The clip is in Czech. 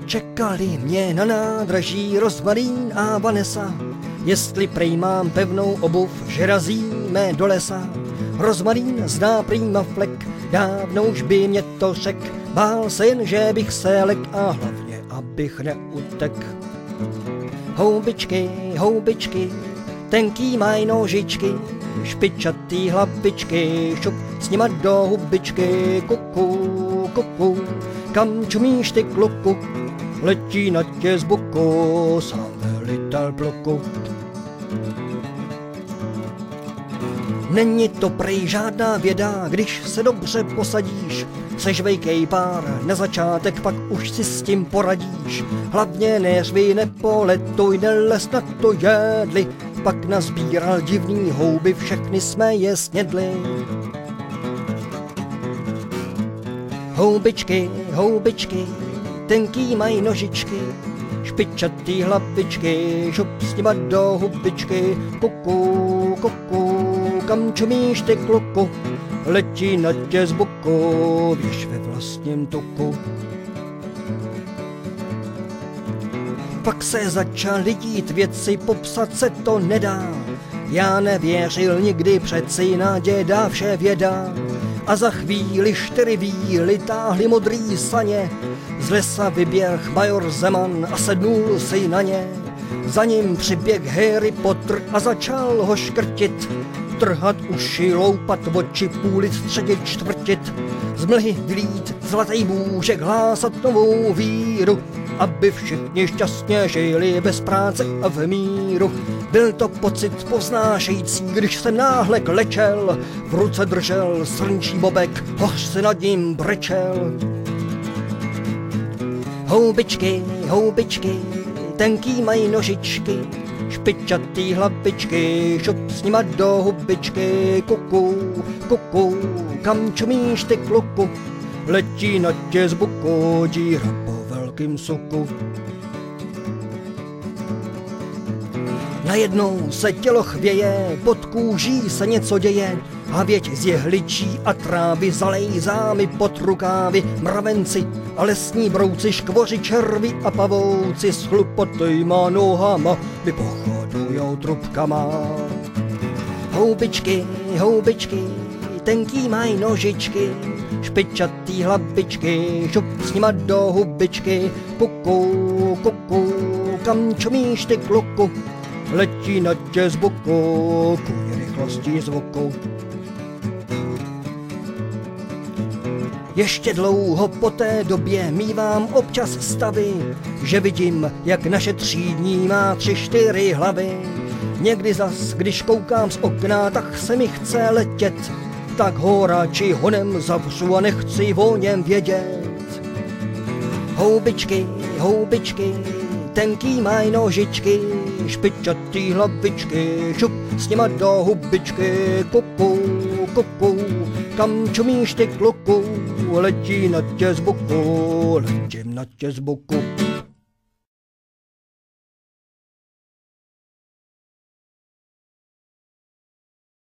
Čekali mě na nádraží Rozmarín a Vanessa, jestli prej mám pevnou obuv, že razíme do lesa. Rozmarín zná prýma flek, dávno už by mě to řek, bál se jen, že bych se lek a hlavně, abych neutek. Houbičky, houbičky, tenký maj nožičky, špičatý hlavičky, šup s nima do hubičky, kuku, kuku, kam čumíš ty kluku, letí na tě z boku, sám velitel pluku. Není to prej žádná věda, když se dobře posadíš, seš vejkej pár, na začátek pak už si s tím poradíš. Hlavně neřvi, nepoletuj, nelez na to jedli, pak nazbíral divný houby, všechny jsme je snědli. Houbičky, houbičky, tenký maj nožičky, špičatý hlavičky, šup s nima do hubičky, kuku, kuku, kam čumíš ty kluku, letí na tě z boku, víš ve vlastním tuku. Pak se začaly dít věci, popsat se to nedá, já nevěřil nikdy přeci na děda vše věda. A za chvíli 4 víly táhly modrý saně, z lesa vyběh major Zeman a sednul si na ně. Za ním přiběh Harry Potter a začal ho škrtit, trhat uši, loupat oči, půlit, středit, čtvrtit, z mlhy vylít zlatý bůžek, hlásat novou víru, aby všichni šťastně žili bez práce a v míru. Byl to pocit povznášející, když jsem náhle klečel, v ruce držel srnčí bobek, hoř se nad ním brečel. Houbičky, houbičky, tenký mají nožičky, špičatý hlavičky, šup s nima do hubičky, kuku, kuku, kam čumíš ty kluku, letí na tě z boku, díra po velkým suku. Najednou se tělo chvěje, pod kůží se něco děje, a věď z jehličí a trávy zalejzá mi pod rukávy mravenci a lesní brouci, škvoři, červi a pavouci s chlupatýma nohama vypochodujou trubkama. Houbičky, houbičky, tenký maj nožičky, špičatý hlavičky, šup s nima do hubičky, kuku, kuku, kam čumíš ty kluku, letí na tě z boku, kvůli rychlosti zvuku. Ještě dlouho po té době mívám občas stavy, že vidím, jak naše třídní má 3-4 hlavy. Někdy zas, když koukám z okna, tak se mi chce letět, tak ho radši honem zavřu a nechci o něm vědět. Houbičky, houbičky, tenký maj nožičky, špičatý hlavičky, šup s nima do hubičky, kuku, kuku, kam čumíš ty kluku, letí na tě z boku, letím na tě z boku.